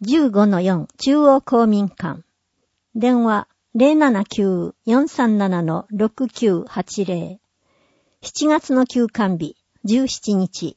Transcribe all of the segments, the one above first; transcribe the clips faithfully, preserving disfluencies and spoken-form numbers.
じゅうごのよん 中央公民館。電話 ゼロななきゅう よんさんなな ろくきゅうはちゼロ。しちがつの休館日じゅうしちにち。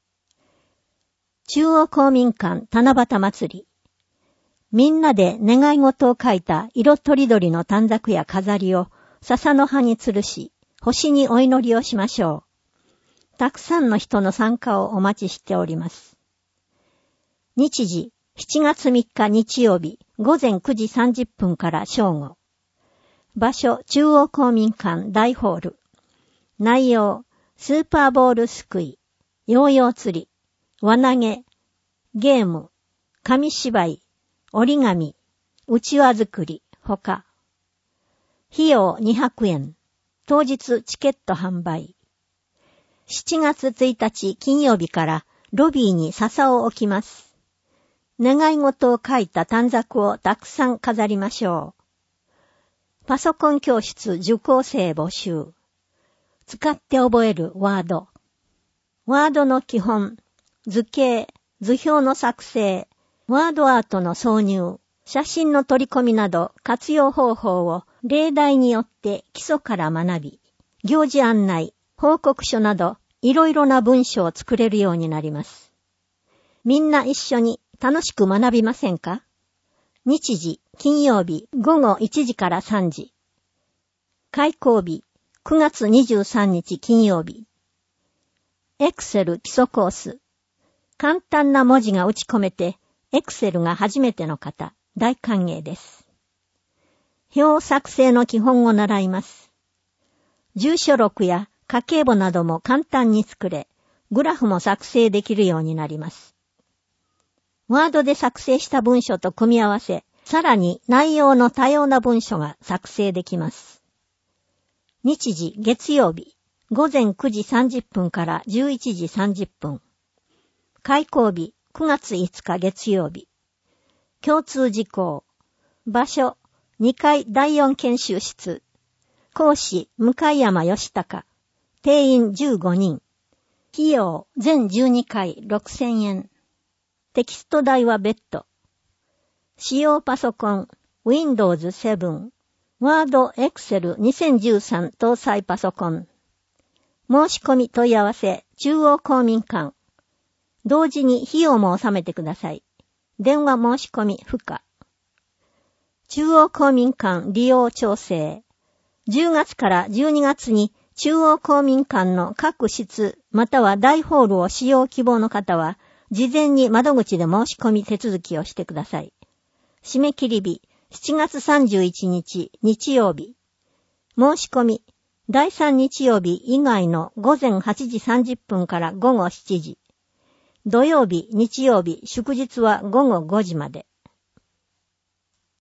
中央公民館七夕祭り。みんなで願い事を書いた色とりどりの短冊や飾りを笹の葉に吊るし、星にお祈りをしましょう。たくさんの人の参加をお待ちしております。日時、しちがつみっか日曜日、ごぜんくじさんじゅっぷんから正午。場所、中央公民館大ホール。内容、スーパーボールすくい、ヨーヨー釣り、輪投げ、ゲーム、紙芝居、折り紙、うちわ作り、ほか。費用にひゃくえん。当日チケット販売。しちがつついたち金曜日からロビーに笹を置きます。願い事を書いた短冊をたくさん飾りましょう。パソコン教室受講生募集。使って覚えるワード。ワードの基本、図形、図表の作成、ワードアートの挿入、写真の取り込みなど活用方法を例題によって基礎から学び、行事案内、報告書などいろいろな文章を作れるようになります。みんな一緒に楽しく学びませんか？日時、金曜日ごごいちじからさんじ。開講日、くがつにじゅうさんにち金曜日。エクセル基礎コース。簡単な文字が打ち込めて、エクセルが初めての方、大歓迎です。表作成の基本を習います。住所録や家計簿なども簡単に作れ、グラフも作成できるようになります。ワードで作成した文書と組み合わせ、さらに内容の多様な文書が作成できます。日時月曜日、ごぜんくじさんじゅっぷんからじゅういちじさんじゅっぷん。開講日、くがついつか月曜日。共通事項。場所、にかいだいよん研修室。講師、向山義孝。定員じゅうごにん。費用、全じゅうにかいろくせんえん。テキスト代は別途。使用パソコン、ウィンドウズセブン。ワード、エクセルにせんじゅうさん搭載パソコン。申し込み問い合わせ、中央公民館。同時に費用も納めてください。電話申し込み不可。中央公民館利用調整。じゅうがつからじゅうにがつに中央公民館の各室または大ホールを使用希望の方は、事前に窓口で申し込み手続きをしてください。締め切り日、しちがつさんじゅういちにち日曜日。申し込み、だいさん日曜日以外のごぜんはちじさんじゅっぷんからごごしちじ。土曜日、日曜日、祝日はごごごじまで。